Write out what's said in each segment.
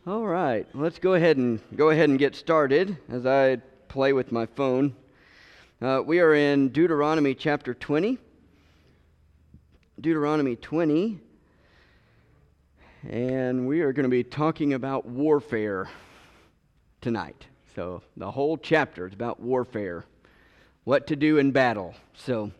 All right, let's go ahead and get started as I play with my phone. We are in Deuteronomy chapter 20. Deuteronomy 20, and we are going to be talking about warfare tonight. So the whole chapter is about warfare, what to do in battle. So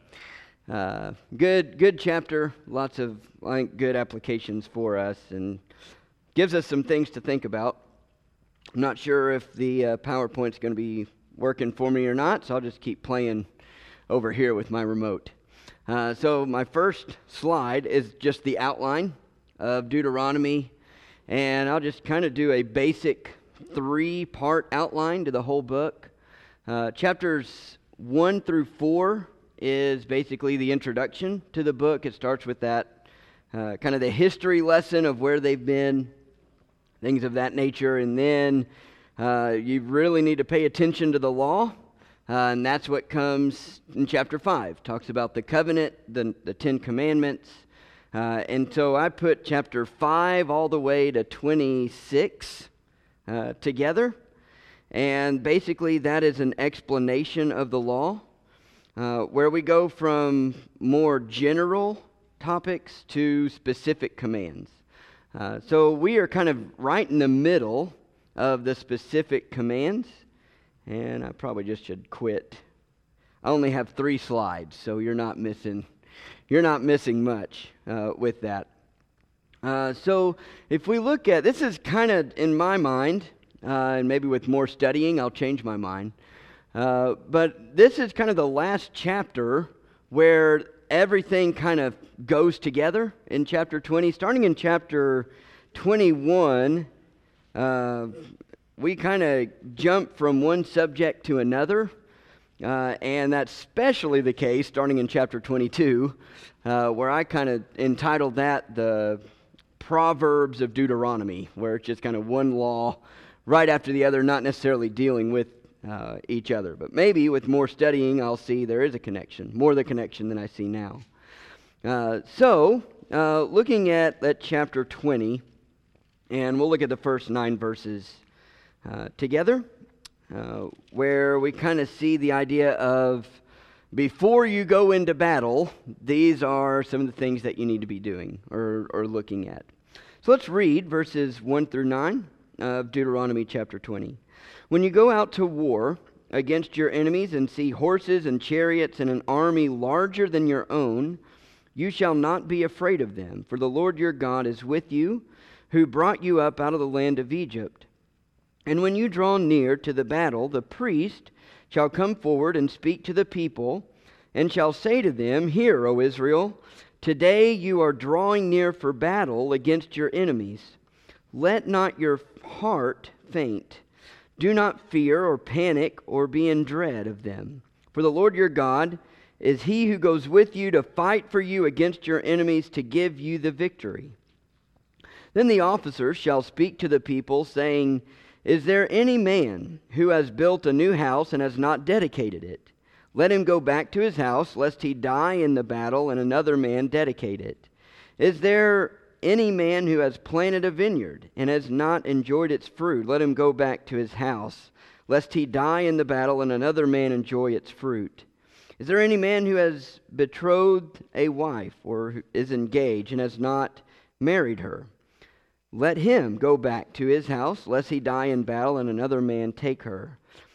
good chapter, lots of good applications for us, and gives us some things to think about. I'm not sure if the PowerPoint's going to be working for me or not, so I'll just keep playing over here with my remote. So my first slide is just the outline of Deuteronomy, and I'll just kind of do a basic 3-part outline to the whole book. Chapters 1 through 4 is basically the introduction to the book. It starts with that kind of the history lesson of where they've been, things of that nature, and then you really need to pay attention to the law, and that's what comes in chapter 5. Talks about the covenant, the 10 commandments, and so I put chapter 5 all the way to 26 together, and basically that is an explanation of the law, where we go from more general topics to specific commands. So we are kind of right in the middle of the specific commands, and I probably just should quit. I only have 3 slides, so you're not missing much with that. So if we look at, this is kind of in my mind, and maybe with more studying I'll change my mind, but this is kind of the last chapter where everything kind of goes together in chapter 20. Starting in chapter 21, we kind of jump from one subject to another, and that's especially the case starting in chapter 22, where I kind of entitled that the Proverbs of Deuteronomy, where it's just kind of one law right after the other, not necessarily dealing with each other. But maybe with more studying, I'll see there is a connection, more the connection than I see now. So, looking at chapter 20, and we'll look at the first 9 verses together, where we kind of see the idea of before you go into battle, these are some of the things that you need to be doing or looking at. So let's read verses 1 through 9 of Deuteronomy chapter 20. When you go out to war against your enemies and see horses and chariots and an army larger than your own, you shall not be afraid of them, for the Lord your God is with you, who brought you up out of the land of Egypt. And when you draw near to the battle, the priest shall come forward and speak to the people, and shall say to them, Hear, O Israel, today you are drawing near for battle against your enemies. Let not your heart faint. Do not fear or panic or be in dread of them. For the Lord your God is he who goes with you to fight for you against your enemies to give you the victory. Then the officers shall speak to the people, saying, Is there any man who has built a new house and has not dedicated it? Let him go back to his house, lest he die in the battle and another man dedicate it. Is there any man who has planted a vineyard and has not enjoyed its fruit? Let him go back to his house, lest he die in the battle and another man enjoy its fruit. Is there any man who has betrothed a wife or is engaged and has not married her? Let him go back to his house, lest he die in battle and another man take her.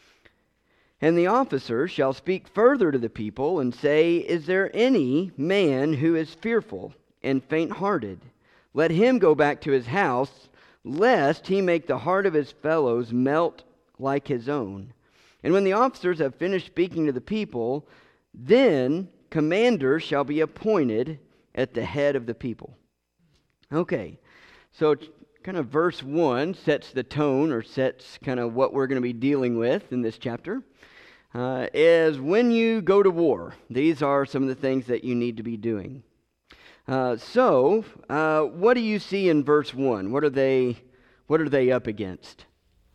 And the officers shall speak further to the people and say, Is there any man who is fearful and faint-hearted? Let him go back to his house, lest he make the heart of his fellows melt like his own. And when the officers have finished speaking to the people, then commanders shall be appointed at the head of the people. Okay, so kind of verse 1 sets the tone, or sets kind of what we're going to be dealing with in this chapter, is when you go to war. These are some of the things that you need to be doing. So what do you see in verse 1? What are they up against?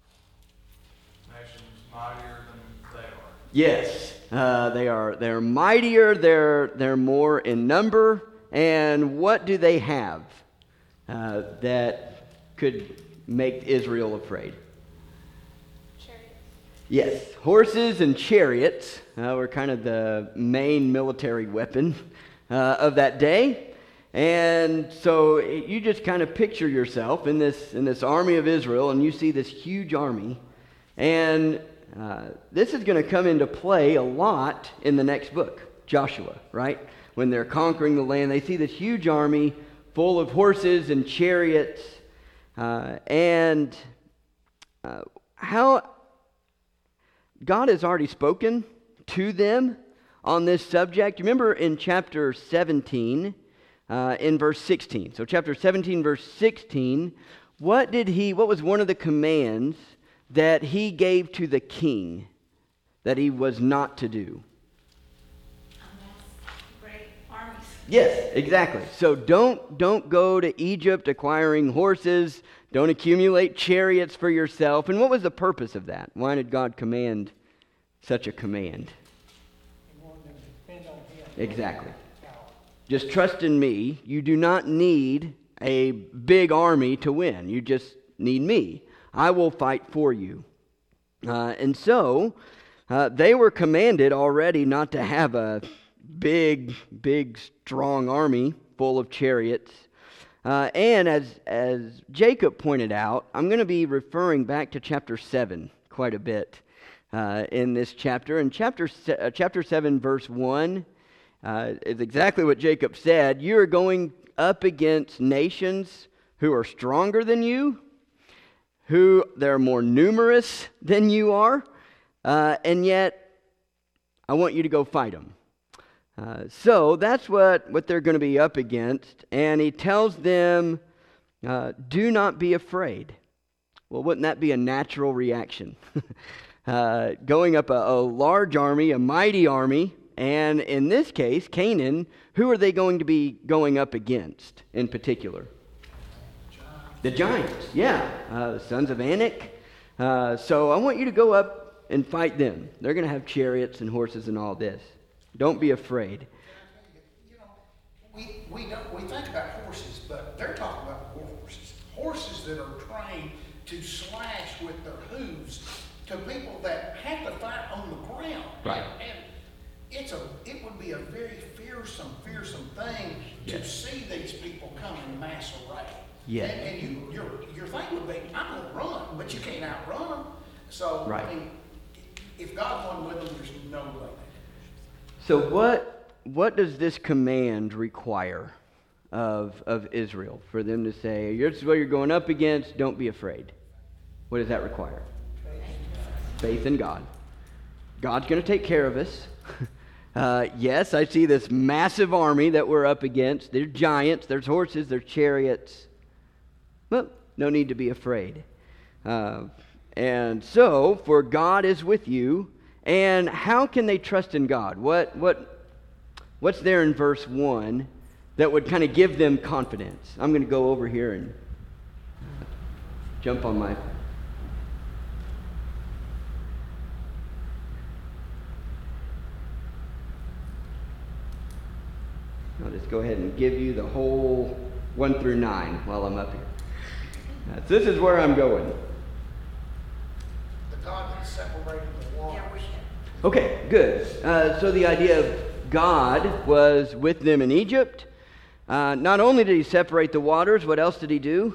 Nations mightier than they are. Yes, they're mightier, they're more in number, and what do they have that could make Israel afraid? Chariots. Yes, horses and chariots were kind of the main military weapon of that day. And so you just kind of picture yourself in this army of Israel, and you see this huge army. And this is going to come into play a lot in the next book, Joshua, right? When they're conquering the land, they see this huge army full of horses and chariots. How God has already spoken to them on this subject. Remember in chapter 17, in verse 16. So chapter 17, verse 16, what was one of the commands that he gave to the king that he was not to do? Great armies. Yes, exactly. So don't go to Egypt acquiring horses. Don't accumulate chariots for yourself. And what was the purpose of that? Why did God command such a command? He wanted them to depend on him. Exactly. Just trust in me. You do not need a big army to win. You just need me. I will fight for you. And so they were commanded already not to have a big, strong army full of chariots. And as Jacob pointed out, I'm going to be referring back to chapter 7 quite a bit in this chapter. In chapter 7, verse 1, is exactly what Jacob said. You are going up against nations who are stronger than you, who they're more numerous than you are, and yet I want you to go fight them. So that's what they're going to be up against, and he tells them, do not be afraid. Well, wouldn't that be a natural reaction? Going up a large army, a mighty army, and in this case, Canaan, who are they going to be going up against in particular? The giants, yeah, the sons of Anak. So I want you to go up and fight them. They're going to have chariots and horses and all this. Don't be afraid. You know, we think about horses, but they're talking about war horses. Horses that are trained to slash with their hooves to people that have to fight on the ground. Right. And it would be a very fearsome thing to see these people come in mass array. Yeah. And your thing would be, I'm going to run, but you can't outrun them. So, right. I mean, if God wasn't with them, there's no way. So what does this command require of Israel for them to say, this is what you're going up against, don't be afraid? What does that require? Faith in God. God's going to take care of us. Yes, I see this massive army that we're up against. There's giants, there's horses, there's chariots. Well, no need to be afraid. And so, for God is with you. And how can they trust in God? What's there in verse 1 that would kind of give them confidence? I'm going to go over here and jump on my... I'll just go ahead and give you the whole 1 through 9 while I'm up here. So this is where I'm going. The God that separated the waters. Okay, good. So the idea of God was with them in Egypt. Not only did he separate the waters, what else did he do?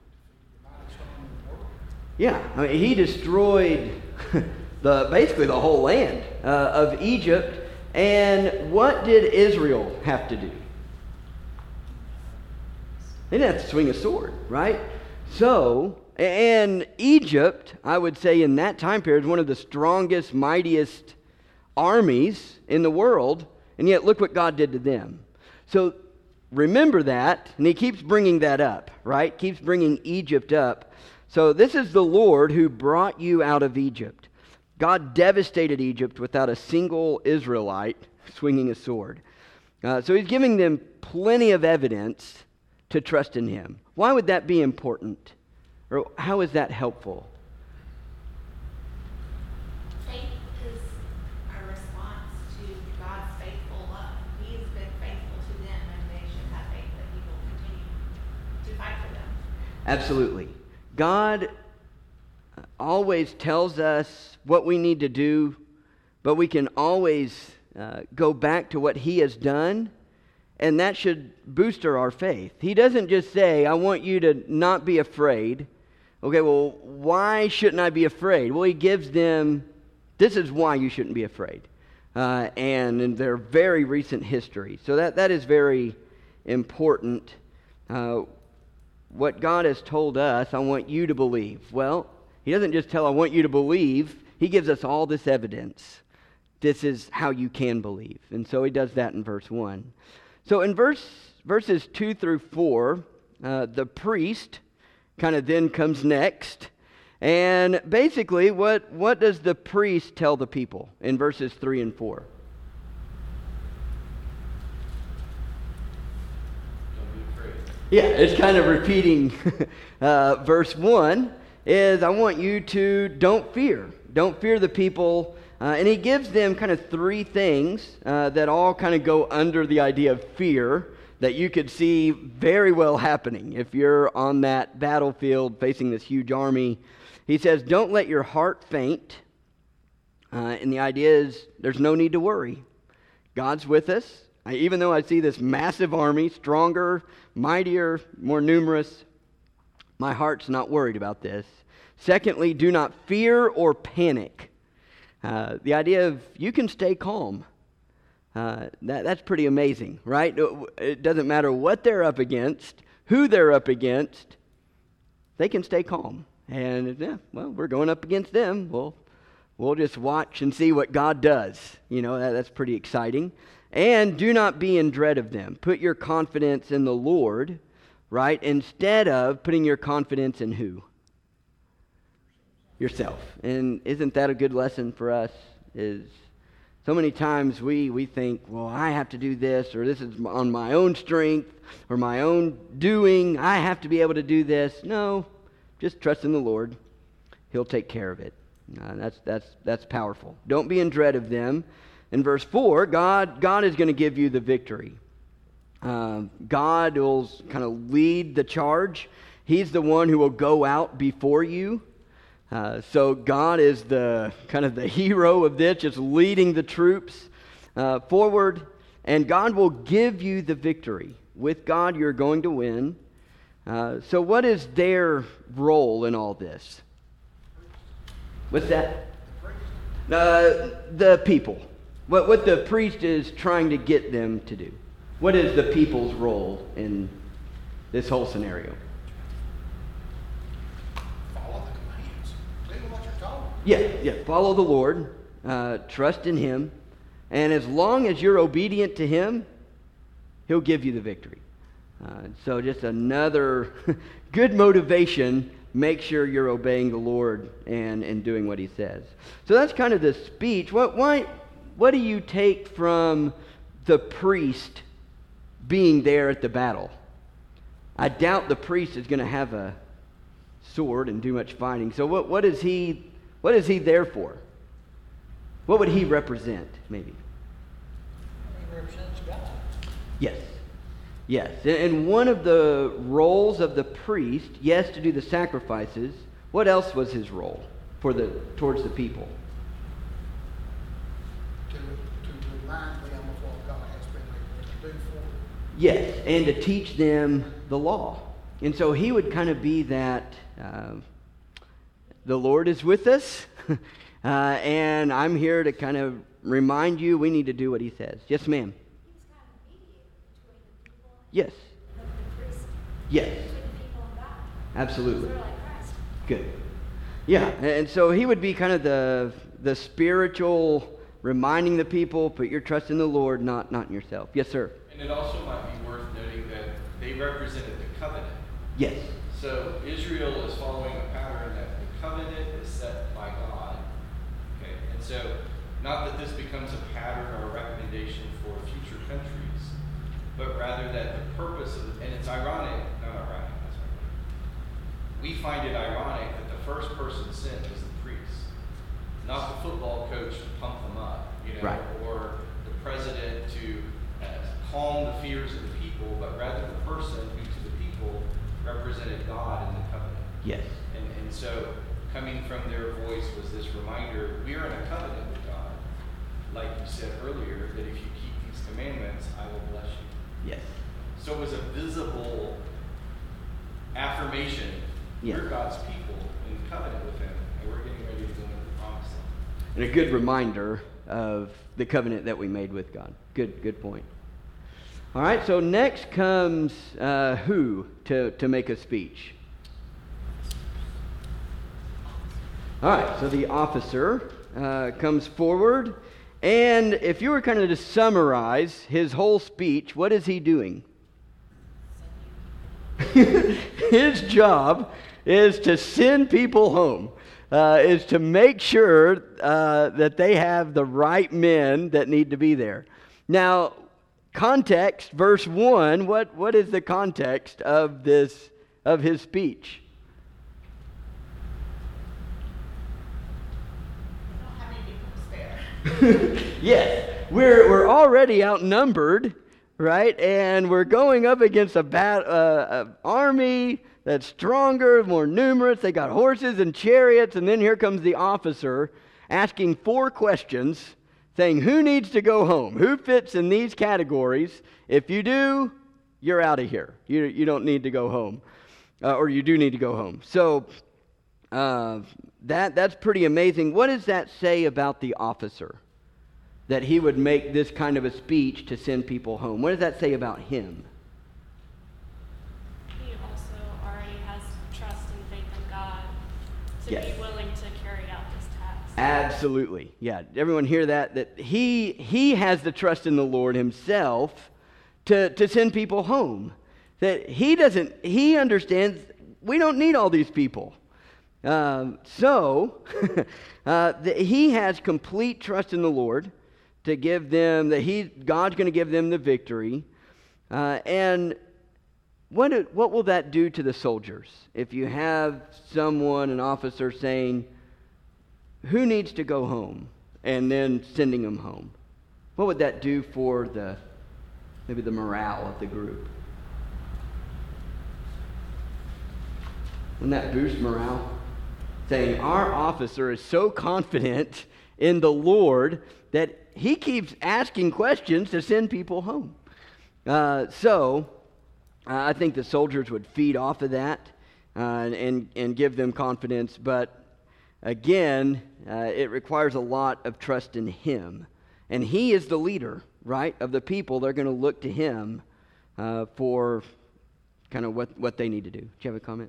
Yeah, I mean, he destroyed basically the whole land of Egypt. And what did Israel have to do? They didn't have to swing a sword, right? So, and Egypt, I would say in that time period, is one of the strongest, mightiest armies in the world, and yet look what God did to them. So remember that, and he keeps bringing that up, right? Keeps bringing Egypt up. So this is the Lord who brought you out of Egypt. God devastated Egypt without a single Israelite swinging a sword. So he's giving them plenty of evidence to trust in him. Why would that be important? Or how is that helpful? Faith is a response to God's faithful love. He has been faithful to them, and they should have faith that he will continue to fight for them. Absolutely. God always tells us what we need to do, but we can always go back to what He has done, and that should booster our faith. He doesn't just say, I want you to not be afraid. Okay, well, why shouldn't I be afraid? Well, He gives them, this is why you shouldn't be afraid. And in their very recent history. So that is very important. What God has told us, I want you to believe. Well, He doesn't just tell, I want you to believe. He gives us all this evidence. This is how you can believe. And so He does that in verse 1. So in verses 2 through 4, the priest kind of then comes next. And basically, what does the priest tell the people in verses 3 and 4? Don't be afraid. Yeah, it's kind of repeating verse 1 is, I want you to don't fear. Don't fear the people. And he gives them kind of three things that all kind of go under the idea of fear that you could see very well happening if you're on that battlefield facing this huge army. He says, don't let your heart faint. And the idea is there's no need to worry. God's with us. Even though I see this massive army, stronger, mightier, more numerous, my heart's not worried about this. Secondly, do not fear or panic. The idea of you can stay calm. That's pretty amazing, right? It doesn't matter what they're up against, who they're up against, they can stay calm. And, we're going up against them. We'll just watch and see what God does. That's pretty exciting. And do not be in dread of them. Put your confidence in the Lord, right? Instead of putting your confidence in who? Yourself. And isn't that a good lesson for us? Is so many times we think, well, I have to do this, or this is on my own strength, or my own doing. I have to be able to do this. No, just trust in the Lord. He'll take care of it. That's powerful. Don't be in dread of them. In verse 4, God is going to give you the victory. God will kind of lead the charge. He's the one who will go out before you. So God is the kind of the hero of this, just leading the troops forward, and God will give you the victory. With God, you're going to win. So what is their role in all this? What's that? The people. What the priest is trying to get them to do. What is the people's role in this whole scenario? Follow the commands. Do what you're told. Yeah. Follow the Lord. Trust in Him. And as long as you're obedient to Him, He'll give you the victory. So just another good motivation. Make sure you're obeying the Lord and doing what He says. So that's kind of the speech. What do you take from the priest being there at the battle? I doubt the priest is going to have a sword and do much fighting. So what is he there for? What would he represent, maybe? He represents God. Yes. And one of the roles of the priest, yes, to do the sacrifices. What else was his role towards the people? To remind them of what God has been able to do for them. Yes, and to teach them the law. And so he would kind of be that, the Lord is with us, and I'm here to kind of remind you we need to do what He says. Yes, ma'am. He's kind of mediator between the people Yes. and the priest. Yes. Between the people and God. Absolutely. Sort of like Christ. Good. Yeah, and so he would be kind of the spiritual, reminding the people, put your trust in the Lord, not in yourself. Yes, sir. And it also might be worth noting that they represented the covenant. Yes. So Israel is following a pattern that the covenant is set by God. Okay, and so not that this becomes a pattern or a recommendation for future countries, but rather that the purpose of, and it's ironic, not ironic, that's right. We find it ironic that the first person sent was the priest, not the football coach to pump them up, Right. or the president to calm the fears of the people, but rather the person who to the people represented God in the covenant. Yes. And so coming from their voice was this reminder, we are in a covenant with God. Like you said earlier, that if you keep these commandments, I will bless you. Yes. So it was a visible affirmation. Yes. We're God's people in covenant with him, and we're getting ready to go into the promised land. And a good reminder of the covenant that we made with God. Good point. All right, so next comes who to make a speech? All right, so the officer comes forward, and if you were kind of to summarize his whole speech, what is he doing? His job is to send people home, is to make sure that they have the right men that need to be there. Now, context, verse 1, what is the context of his speech? We don't have any people to spare. Yes, we're already outnumbered, right? And we're going up against a army that's stronger, more numerous. They got horses and chariots, and then here comes the officer asking 4 questions, saying, who needs to go home? Who fits in these categories? If you do, you're out of here. You don't need to go home, or you do need to go home. So that's pretty amazing. What does that say about the officer, that he would make this kind of a speech to send people home? What does that say about him? He also already has trust and faith in God to Yes. be willing to carry out this task. Absolutely. Yeah. Everyone hear that? That he has the trust in the Lord himself to send people home. That he understands we don't need all these people. So he has complete trust in the Lord to give them, God's going to give them the victory. And what will that do to the soldiers? If you have an officer saying, who needs to go home? And then sending them home. What would that do for maybe the morale of the group? Wouldn't that boost morale? Saying our officer is so confident in the Lord that he keeps asking questions to send people home. So I think the soldiers would feed off of that and give them confidence. But again, it requires a lot of trust in him. And he is the leader, right, of the people. They're going to look to him for kind of what they need to do. Do you have a comment?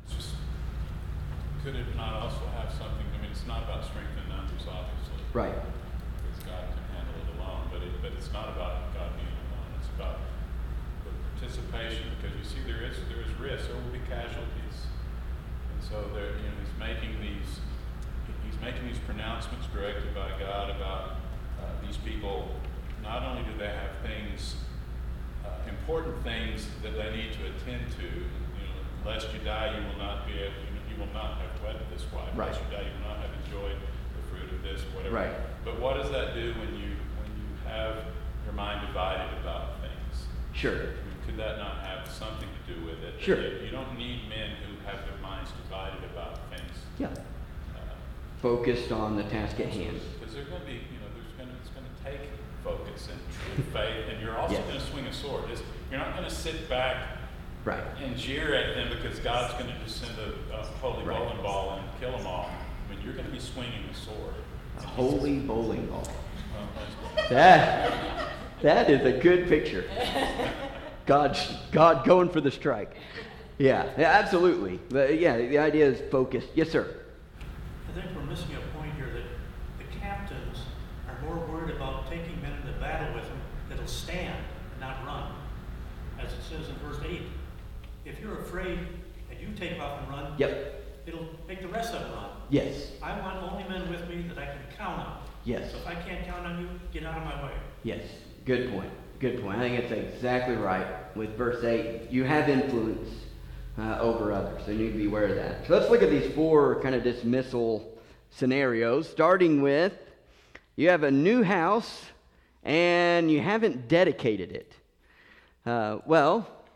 Could it not also have something, I mean, it's not about strength in numbers, obviously. Right. Because God can handle it alone, but it's not about God being alone. It's about the participation, because you see there is risk, there will be casualties. And so he's making these pronouncements directed by God about these people. Not only do they have things, important things that they need to attend to, lest you die, you will not have wedded this wife. Right. Lest you die, you will not have enjoyed the fruit of this, whatever. Right. But what does that do when you have your mind divided about things? Sure. I mean, could that not have something to do with it? Sure. You don't need men who have their minds divided about things. Yeah. Focused on the task at hand. Because they're going to be, it's going to take focus and faith, and you're also Yes. going to swing a sword. You're not going to sit back Right. and jeer at them because God's going to just send a holy Right. bowling ball and kill them all. I mean, you're going to be swinging a sword. A holy bowling ball. Well, That is a good picture. God going for the strike. Yeah, absolutely. But yeah, the idea is focused. Yes, sir. I think we're missing a point here that the captains are more worried about taking men into battle with them that'll stand and not run. As it says in verse 8, if you're afraid and you take off and run, Yep. it'll make the rest of them run. Yes. I want only men with me that I can count on. Yes. So if I can't count on you, get out of my way. Yes. Good point. Good point. I think it's exactly right. With verse 8, you have influence over others, so you need to be aware of that. So let's look at these 4 kind of dismissal scenarios, starting with you have a new house and you haven't dedicated it. Well,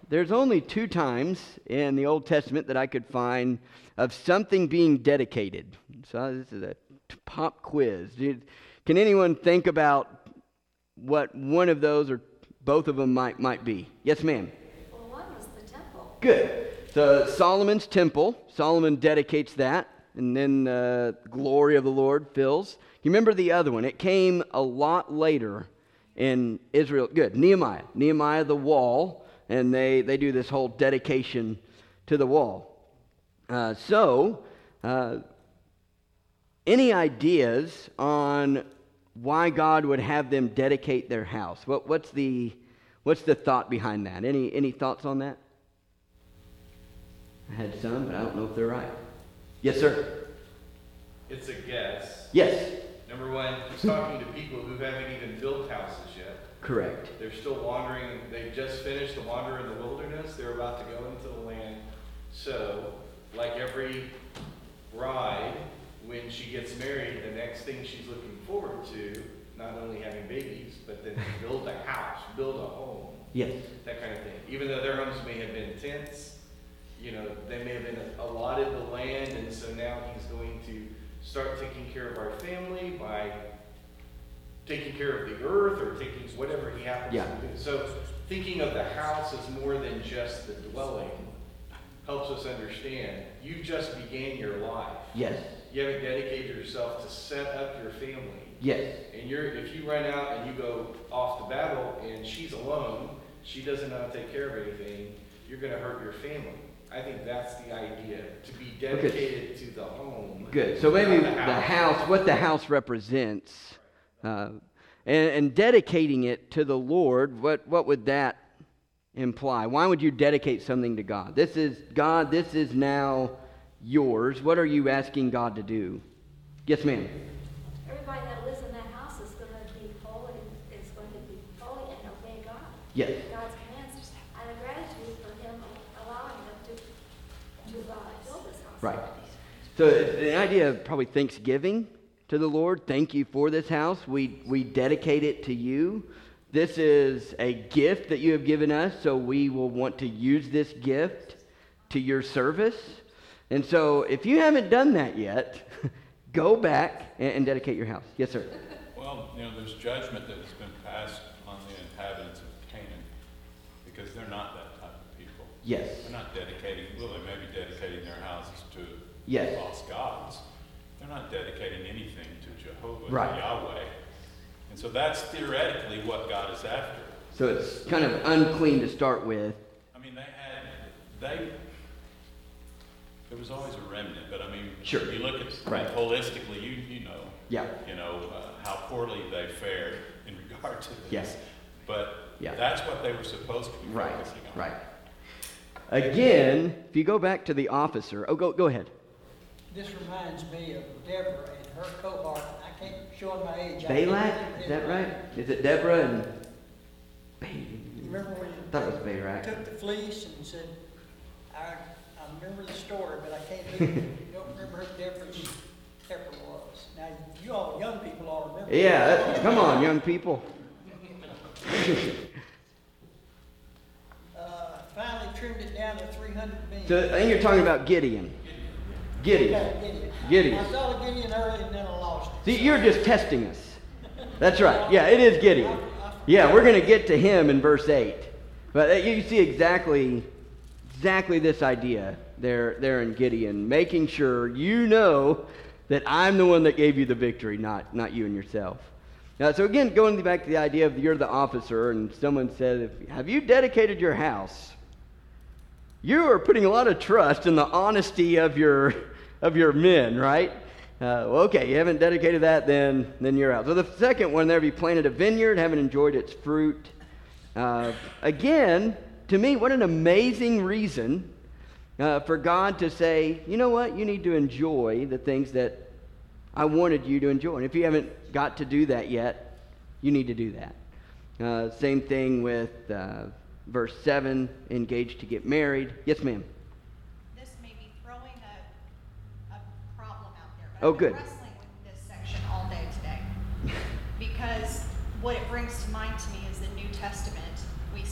there's only 2 times in the Old Testament that I could find of something being dedicated. So this is a pop quiz. Can anyone think about what one of those or both of them might be? Yes, ma'am. Well, one was the temple. Good. So Solomon's temple. Solomon dedicates that, and then the glory of the Lord fills. You remember the other one? It came a lot later in Israel. Good. Nehemiah, the wall, and they do this whole dedication to the wall. Any ideas on why God would have them dedicate their house? What's the thought behind that? Any thoughts on that? I had some, but I don't know if they're right. Yes, sir. It's a guess. Yes. Number one, he's talking to people who haven't even built houses yet. Correct. They're still wandering. They just finished the wander in the wilderness. They're about to go into the land. So, like every bride, when she gets married, the next thing she's looking forward to, not only having babies, but then build a house, build a home. Yes. That kind of thing. Even though their homes may have been tents, they may have been allotted the land, and so now he's going to start taking care of our family by taking care of the earth or taking whatever he happens to do. So thinking of the house as more than just the dwelling helps us understand you just began your life. Yes. You haven't dedicated yourself to set up your family. Yes. And if you run out and you go off to battle and she's alone, she doesn't know how to take care of anything, you're going to hurt your family. I think that's the idea, to be dedicated to the home. Good. So maybe the house, what the house represents, and dedicating it to the Lord, what would that imply? Why would you dedicate something to God? This is God, this is now yours. What are you asking God to do? Yes, ma'am. Everybody that lives in that house is going to be holy, and obey God. Yes. God's commands, out of gratitude for Him allowing them to build this house. Right. So the idea of probably thanksgiving to the Lord. Thank you for this house. We dedicate it to you. This is a gift that you have given us, so we will want to use this gift to your service. And so if you haven't done that yet, go back and dedicate your house. Yes, sir. Well, there's judgment that has been passed on the inhabitants of Canaan because they're not that type of people. Yes. They're not dedicating, they may be dedicating their houses to Yes. false gods. They're not dedicating anything to Jehovah, Right. to Yahweh. And so that's theoretically what God is after. So it's kind of unclean to start with. I mean, there was always a remnant, but I mean, Sure. you look at Right. holistically, you know, Yeah. how poorly they fared in regard to this. Yes. But Yeah. that's what they were supposed to be Right. focusing on. Right. Again, if you go back to the officer. Oh, go ahead. This reminds me of Deborah and her cohort. I can't show my age. Balak? Is that right? Is it Deborah and... You remember when I thought it was Barak. took the fleece and said, I remember the story, but I don't remember who Deborah was. Now, you all young people all remember. Yeah, come on, young people. Finally trimmed it down to 300 men. So I think you're talking about Gideon. Gideon. Gideon. I saw Gideon early and then I lost it. See, you're just testing us. That's right. Yeah, it is Gideon. Yeah, we're going to get to him in verse 8. But you see exactly this idea there in Gideon, making sure you know that I'm the one that gave you the victory, not you and yourself. Now, so again, going back to the idea of you're the officer, and someone said, have you dedicated your house? You are putting a lot of trust in the honesty of your men, right? Okay, you haven't dedicated that, then you're out. So the second one there, if you planted a vineyard, haven't enjoyed its fruit. Again, to me, what an amazing reason for God to say, you know what, you need to enjoy the things that I wanted you to enjoy. And if you haven't got to do that yet, you need to do that. Same thing with verse 7, engaged to get married. Yes, ma'am. This may be throwing a problem out there, but Oh, I've good. been wrestling with this section all day today. Because what it brings to mind to me is the New Testament. We see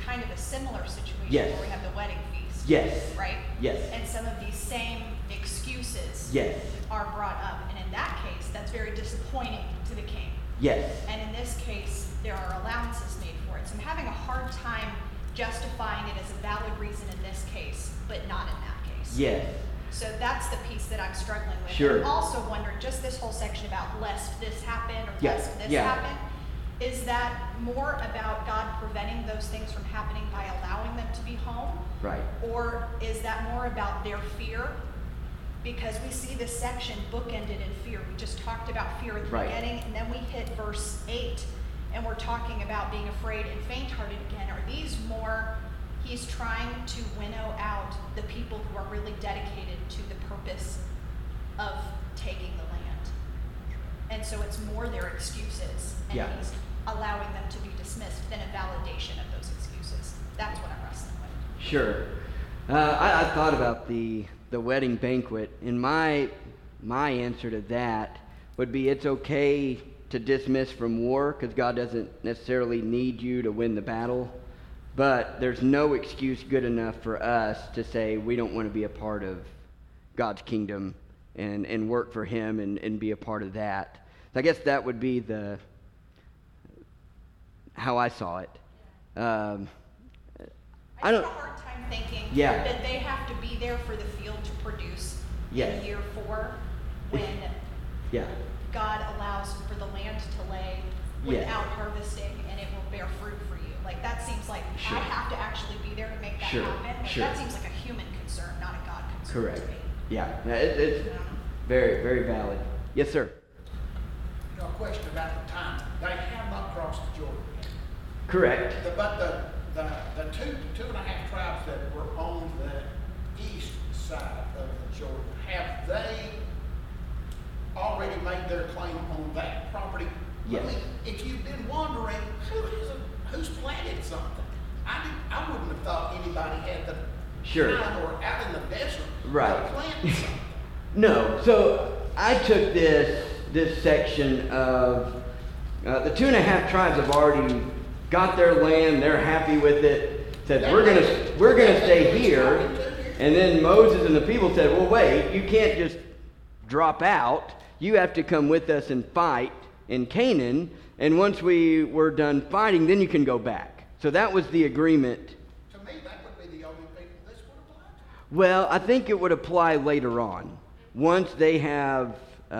kind of a similar situation Yes. where we have the wedding feast. Yes. Right? Yes. And some of these same excuses Yes. are brought up. And in that case, that's very disappointing to the king. Yes. And in this case, there are allowances made for it. So I'm having a hard time justifying it as a valid reason in this case, but not in that case. Yes. So that's the piece that I'm struggling with. Sure. And also wonder, just this whole section about lest this happen or Yeah, lest this yeah. happen, is that more about God preventing those things from happening by allowing them to be home? Right. Or is that more about their fear? Because we see this section bookended in fear. We just talked about fear at the Right. beginning, and then we hit verse 8, and we're talking about being afraid and faint-hearted again. Are these more, he's trying to winnow out the people who are really dedicated to the purpose of taking the land? And so it's more their excuses, and Yeah. he's allowing them to be dismissed than a validation of those excuses. That's what I'm wrestling with. Sure. I thought about the wedding banquet, and my answer to that would be it's okay to dismiss from war because God doesn't necessarily need you to win the battle, but there's no excuse good enough for us to say we don't want to be a part of God's kingdom and work for Him and be a part of that. So I guess that would be how I saw it. I have don't. a hard time thinking Yeah. that they have to be there for the field to produce Yes. in year 4 when Yeah. God allows for the land to lay Yes. without harvesting and it will bear fruit for you. Like that seems like Sure. I have to actually be there to make that Sure, happen. Like, sure. That seems like a human concern, not a God concern Correct. to me. Yeah. No, it's very, very valid. Yes, sir. You know, a question about the time. They have not crossed the Jordan yet. Correct. But the two and a half tribes that were on the east side of the Jordan, have they already made their claim on that property? Yes. I mean, if you've been wondering, who's planted something? I wouldn't have thought anybody had the Sure. time or out in the desert Right. to plant something. No. So I took this section of the 2.5 tribes have already got their land. They're happy with it. Said we're gonna stay here. And then Moses and the people said, well, wait, you can't just drop out. You have to come with us and fight in Canaan. And once we were done fighting, then you can go back. So that was the agreement. To me, that would be the only people this would apply to. Well, I think it would apply later on. Once they have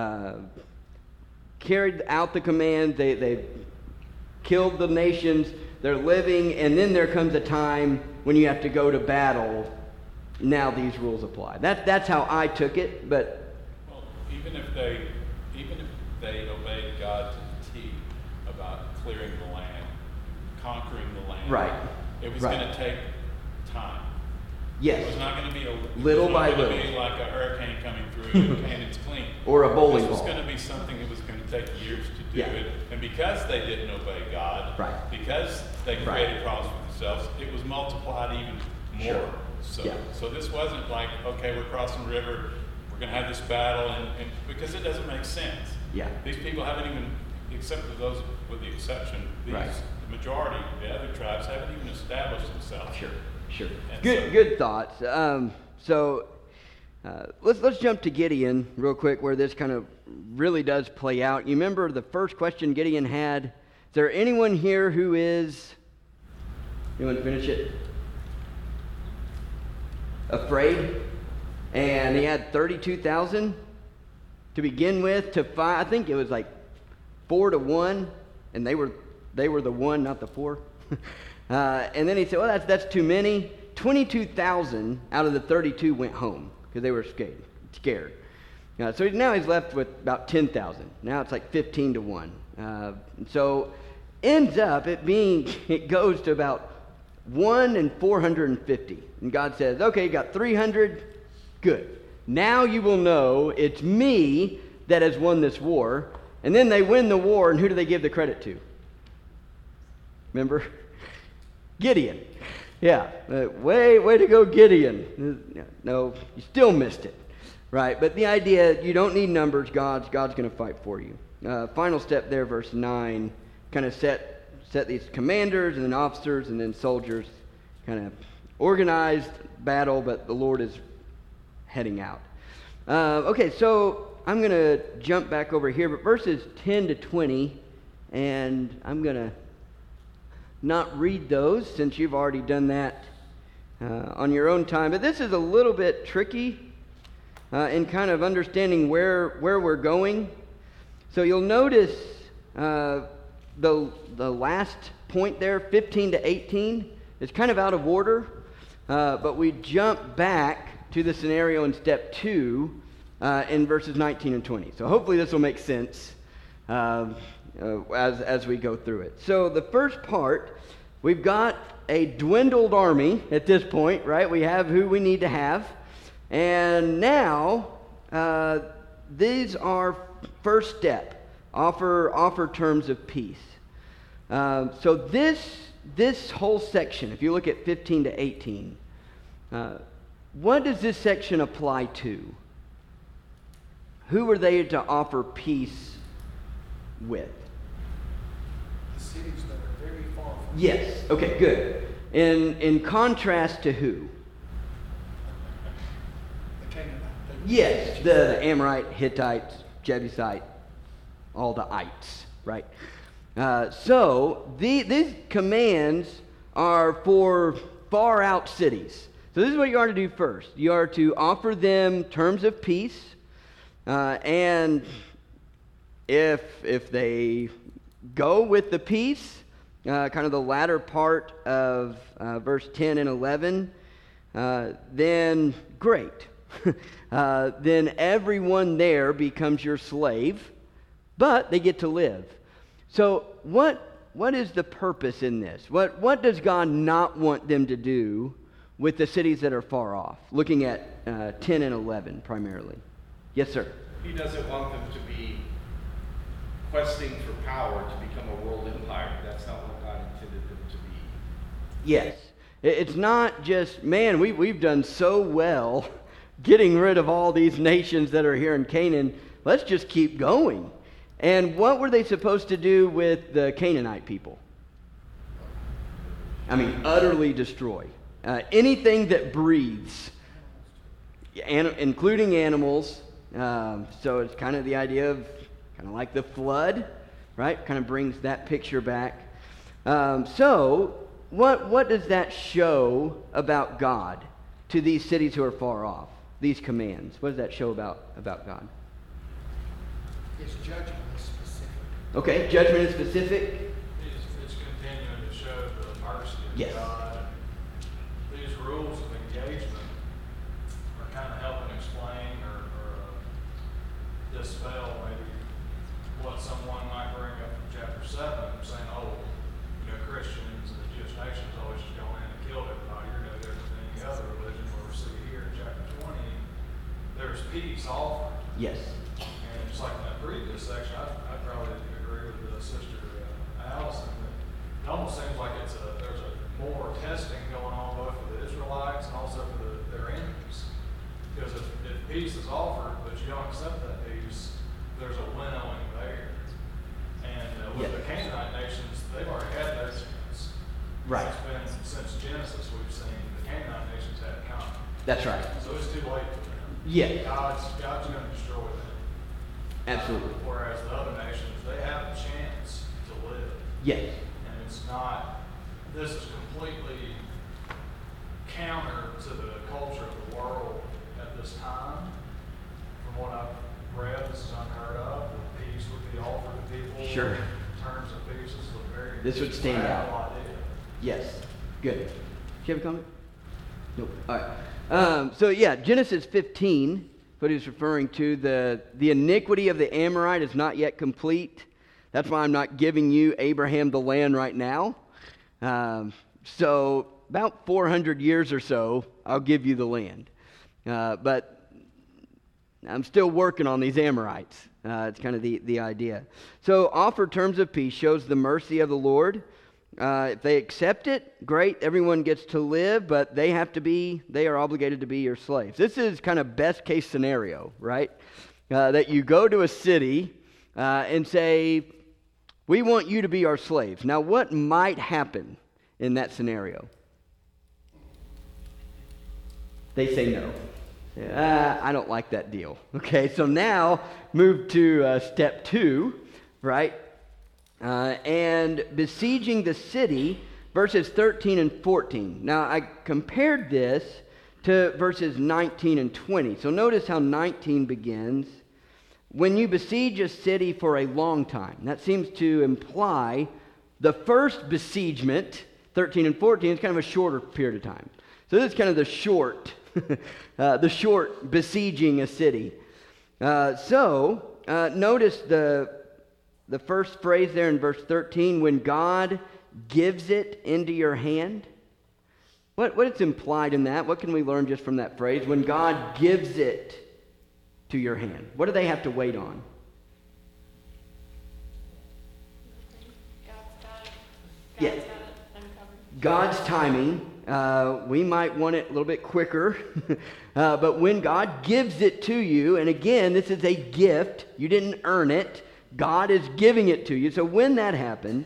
carried out the command, they've killed the nations, they're living, and then there comes a time when you have to go to battle. Now these rules apply. That's how I took it, but Well, even if they obeyed God to the T about clearing the land, conquering the land, Right. it was Right. going to take time. yes, It was not going to be Little it was not by gonna little. be like a hurricane coming through and Canaan's clean. or a bowling This was ball. going to be something that was going to take years to do Yeah. it, and because they didn't obey God, Right. because they Right. created problems for themselves, it was multiplied even more. Sure. So, Yeah. so this wasn't like, okay, we're crossing the river, we're going to have this battle, and because it doesn't make sense. Yeah. These people haven't even, except for those with the exception, Right. the majority, the other tribes, haven't even established themselves. Sure. And Good thoughts. Let's jump to Gideon real quick, where this kind of really does play out. You remember the first question Gideon had? Is there anyone here who is? You want to finish it? Afraid? And he had 32,000 to begin with to fight. I think it was like 4-1, and they were the 1, not the 4. And then he said, well, that's too many. 22,000 out of the 32 went home because they were scared. So now he's left with about 10,000. Now it's like 15-1. So ends up it goes to about 1 in 450. And God says, okay, you got 300. Good. Now you will know it's me that has won this war. And then they win the war, and who do they give the credit to? Remember? Gideon. Yeah. Way to go, Gideon. No, you still missed it. Right? But the idea, you don't need numbers. God's going to fight for you. Final step there, verse 9, kind of set these commanders and then officers and then soldiers kind of organized battle, but the Lord is heading out. Okay, so I'm going to jump back over here, but verses 10 to 20, and I'm going to not read those since you've already done that on your own time. But this is a little bit tricky in kind of understanding where we're going. So you'll notice the last point there, 15 to 18, is kind of out of order, but we jump back to the scenario in step 2 in verses 19 and 20. So hopefully this will make sense as we go through it. So the first part, we've got a dwindled army at this point, right? We have who we need to have. And now, these are first step. Offer terms of peace. So this whole section, if you look at 15 to 18, what does this section apply to? Who are they to offer peace with? The cities that are very far from Yes. Okay, good. In contrast to who? the Canaanite. Yes, the Amorite, Hittites, Jebusite, all the ites, right? So these commands are for far out cities. So this is what you are to do first. You are to offer them terms of peace, and if they go with the peace, kind of the latter part of verse 10 and 11, then great. Then everyone there becomes your slave, but they get to live. So what is the purpose in this? What does God not want them to do with the cities that are far off? Looking at 10 and 11 primarily. Yes, sir. He doesn't want them to be questing for power to become a world empire. That's not what God intended them to be. Yes. It's not just, man, we've done so well getting rid of all these nations that are here in Canaan. Let's just keep going. And what were they supposed to do with the Canaanite people? I mean, utterly destroy. Anything that breathes, including animals. So it's kind of the idea of kind of like the flood, right? Kind of brings that picture back. So what does that show about God to these cities who are far off? These commands. What does that show about God? His judgment is specific. Okay, judgment is specific. It's continuing to show the mercy of Yes. God. These rules of engagement are kind of helping explain or dispel maybe what someone might bring up in chapter 7, saying, Christians and the Jewish nations always just go in and kill everybody. You're no different than any other religion. Where we see here in chapter 20, there's peace offered. Yes. And just like in that previous section, I probably agree with the sister Allison that it almost seems like there's a more testing going on both for the Israelites and also for their enemies. Because if peace is offered, but you don't accept that peace, there's a winnowing there. And with the Canaanite nations, they've already had their chance. Right. It's been since Genesis we've seen the Canaanite nations had come. That's right. So it's too late for them. Yeah. God's going to destroy them. Absolutely. Whereas the other nations, they have a chance to live. Yes. And it's not, this is completely counter to the culture of the world at this time. From what I've read, this is unheard of. Peace would be offered to people. Sure. Terms of peace is a very This would stand radical out. idea. Yes. Good. Do you have a comment? Nope. All right. So yeah, Genesis 15, what he's referring to, the iniquity of the Amorite is not yet complete. That's why I'm not giving you Abraham the land right now. So about 400 years or so, I'll give you the land. But I'm still working on these Amorites. It's kind of the idea. So offer terms of peace shows the mercy of the Lord. If they accept it, great, everyone gets to live, but they are obligated to be your slaves. This is kind of best case scenario, right? That you go to a city and say, we want you to be our slaves. Now, what might happen in that scenario? They say no. I don't like that deal. Okay, so now move to step 2, right? And besieging the city, verses 13 and 14. Now, I compared this to verses 19 and 20. So notice how 19 begins. When you besiege a city for a long time. That seems to imply the first besiegement, 13 and 14, is kind of a shorter period of time. So this is kind of the short besieging a city. Notice the first phrase there in verse 13, when God gives it into your hand. What is implied in that? What can we learn just from that phrase? When God gives it to your hand. What do they have to wait on? God's got it uncovered. God's timing. We might want it a little bit quicker. But when God gives it to you, and again, this is a gift. You didn't earn it. God is giving it to you. So when that happens,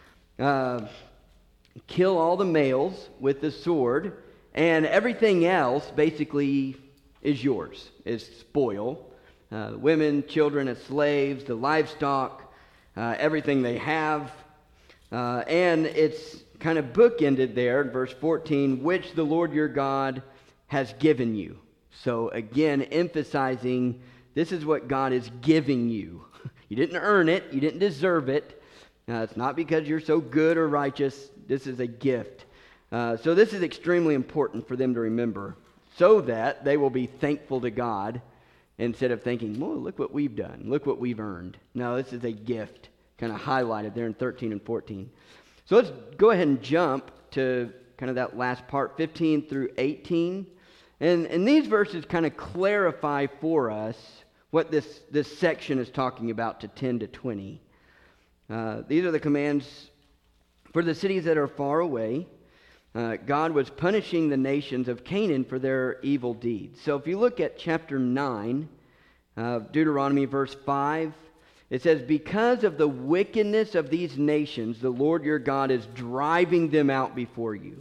kill all the males with the sword, and everything else basically is yours, is spoil. Women, children as slaves, the livestock, everything they have. And it's kind of bookended there in verse 14, which the Lord your God has given you. So again, emphasizing this is what God is giving you. You didn't earn it. You didn't deserve it. It's not because you're so good or righteous. This is a gift. So this is extremely important for them to remember so that they will be thankful to God instead of thinking, well, look what we've done. Look what we've earned. No, this is a gift, kind of highlighted there in 13 and 14. So let's go ahead and jump to kind of that last part, 15 through 18. And these verses kind of clarify for us what this section is talking about to 10 to 20. These are the commands for the cities that are far away. God was punishing the nations of Canaan for their evil deeds. So if you look at chapter 9, Deuteronomy verse 5, it says, because of the wickedness of these nations, the Lord your God is driving them out before you.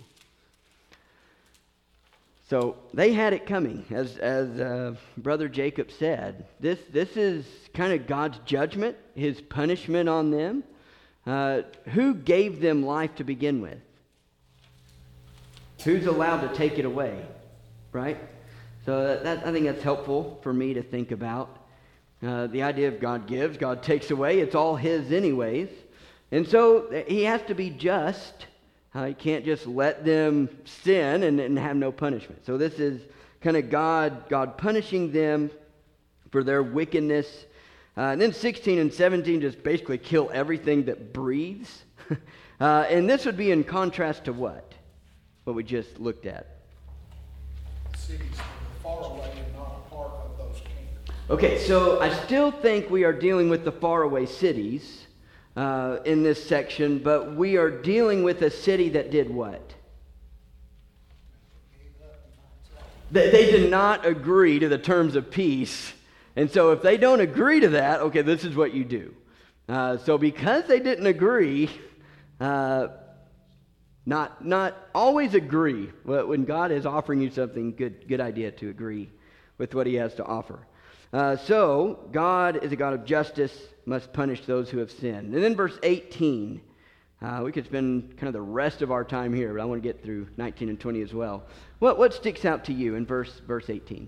So they had it coming, as Brother Jacob said. This is kind of God's judgment, his punishment on them. Who gave them life to begin with? Who's allowed to take it away, right? So I think that's helpful for me to think about. The idea of God gives, God takes away. It's all his anyways. And so he has to be just. He can't just let them sin and have no punishment. So this is kind of God punishing them for their wickedness. And then 16 and 17 just basically kill everything that breathes. And this would be in contrast to what? What we just looked at. Cities that are far away and not a part of those kingdoms. Okay, so I still think we are dealing with the faraway cities in this section, but we are dealing with a city that did what? They did not agree to the terms of peace. And so if they don't agree to that, okay, this is what you do. So because they didn't agree, not always agree. When God is offering you something, good idea to agree with what he has to offer. So God is a God of justice, must punish those who have sinned. And then verse 18, we could spend kind of the rest of our time here, but I want to get through 19 and 20 as well. What sticks out to you in verse 18?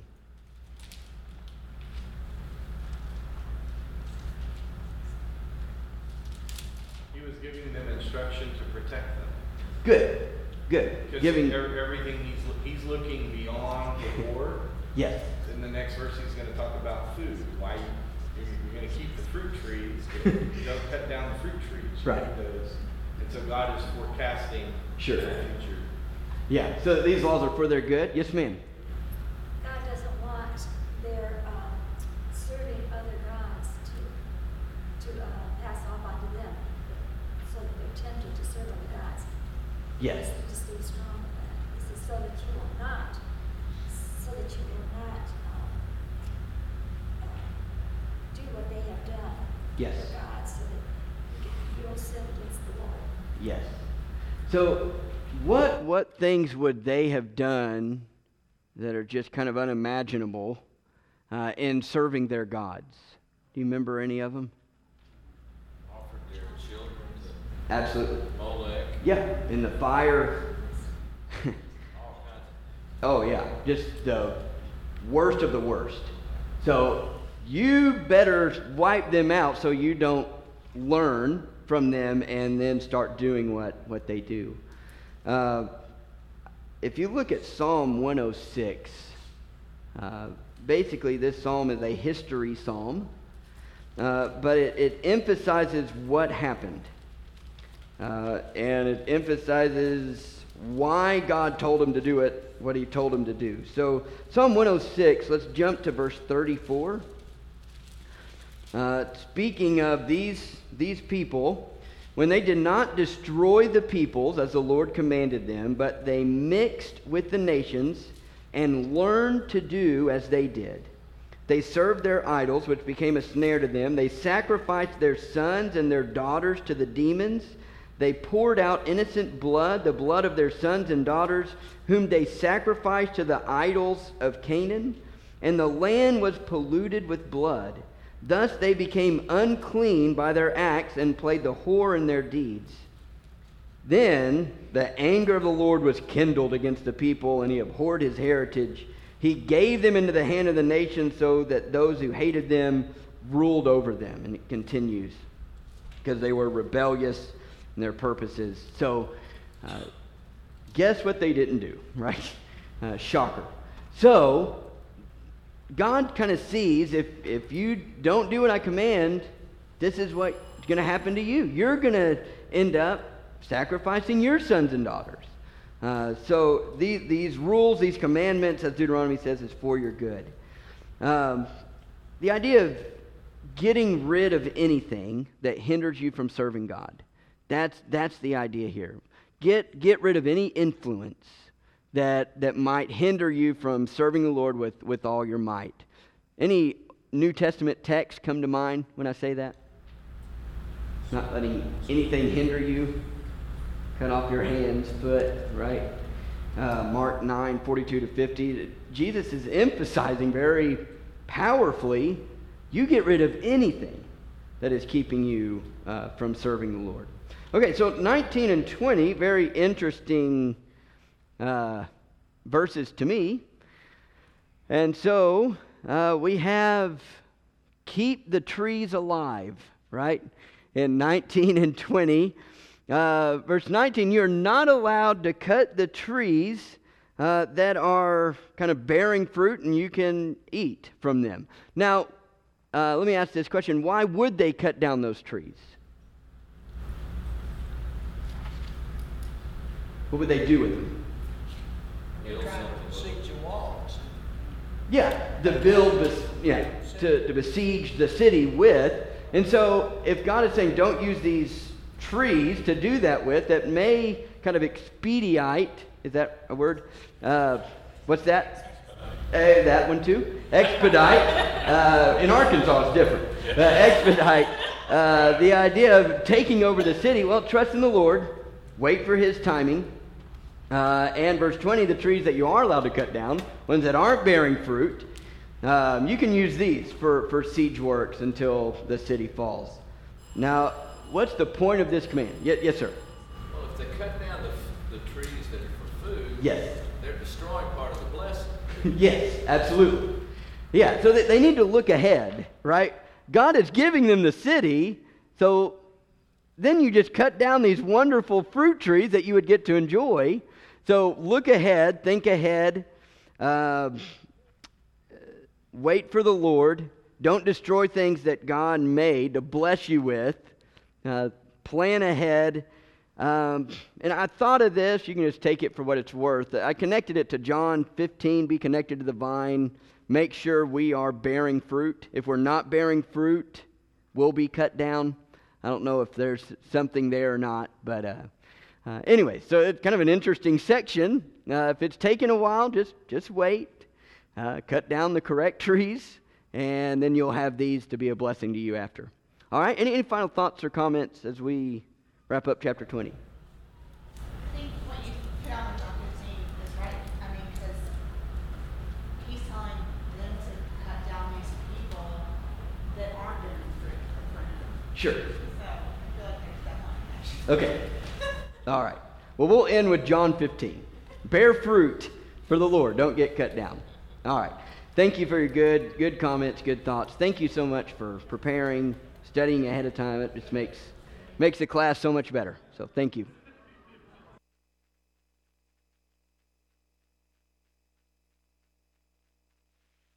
He was giving them instruction to protect them. Good. Because everything he's looking beyond the war. Yes. In the next verse, he's going to talk about food. Why you're going to keep the fruit trees, but don't cut down the fruit trees. Right. And so God is forecasting the future. Yeah. So these laws are for their good. Yes, ma'am. God doesn't want their serving other gods to pass off onto them, so that they're tempted to serve other gods. Yes. Just be strong with that. This is so that you will not do what they have done. Yes. For God, so that you don't sin against the Lord. Yes. So what things would they have done that are just kind of unimaginable in serving their gods. Do you remember any of them? Offered their children to Absolutely. Molech. Yeah, in the fire. All kinds Oh, yeah, just the worst of the worst. So you better wipe them out so you don't learn from them and then start doing what they do. If you look at Psalm 106, basically this psalm is a history psalm, but it emphasizes what happened. And it emphasizes why God told him to do it, what he told him to do. So Psalm 106, let's jump to verse 34. Speaking of these people, when they did not destroy the peoples as the Lord commanded them, but they mixed with the nations and learned to do as they did. They served their idols, which became a snare to them. They sacrificed their sons and their daughters to the demons. They poured out innocent blood, the blood of their sons and daughters, whom they sacrificed to the idols of Canaan. And the land was polluted with blood. Thus they became unclean by their acts and played the whore in their deeds. Then the anger of the Lord was kindled against the people, and he abhorred his heritage. He gave them into the hand of the nations so that those who hated them ruled over them. And it continues, because they were rebellious in their purposes. So guess what they didn't do, right? Shocker. So God kind of sees if you don't do what I command, this is what's going to happen to you. You're going to end up sacrificing your sons and daughters. So these rules, these commandments, as Deuteronomy says, is for your good. The idea of getting rid of anything that hinders you from serving God. That's the idea here. Get rid of any influence that might hinder you from serving the Lord with all your might. Any New Testament text come to mind when I say that? Not letting anything hinder you. Cut off your hands, foot, right? Mark 9:42-50. Jesus is emphasizing very powerfully, you get rid of anything that is keeping you from serving the Lord. Okay, so 19 and 20, very interesting verses to me. And so we have keep the trees alive, right? In 19 and 20. Verse 19, you're not allowed to cut the trees that are kind of bearing fruit and you can eat from them. Now, let me ask this question. Why would they cut down those trees? What would they do with them? You're trying to besiege the walls. Yeah, to besiege the city with. And so if God is saying don't use these trees to do that with, that may kind of expedite, is that a word? What's that? That one too. Expedite. In Arkansas it's different. Expedite. The idea of taking over the city. Well, trust in the Lord. Wait for his timing. And verse 20, the trees that you are allowed to cut down, ones that aren't bearing fruit, you can use these for siege works until the city falls. Now, what's the point of this command? Yes, sir. Well, if they cut down the trees that are for food, yes, they're destroying part of the blessing. Yes, absolutely. Yeah, so they need to look ahead, right? God is giving them the city, so then you just cut down these wonderful fruit trees that you would get to enjoy. So look ahead, think ahead, wait for the Lord. Don't destroy things that God made to bless you with. Plan ahead. And I thought of this, you can just take it for what it's worth. I connected it to John 15, be connected to the vine. Make sure we are bearing fruit. If we're not bearing fruit, we'll be cut down. I don't know if there's something there or not, but anyway, so it's kind of an interesting section. If it's taking a while, just wait. Cut down the correct trees, and then you'll have these to be a blessing to you after. All right, any final thoughts or comments as we wrap up chapter 20? I think what you put on the docket is right. I mean, because Sure. So I feel like there's that one. Okay. All right. Well, we'll end with John 15. Bear fruit for the Lord. Don't get cut down. All right. Thank you for your good comments, good thoughts. Thank you so much for preparing, studying ahead of time. It just makes the class so much better. So thank you.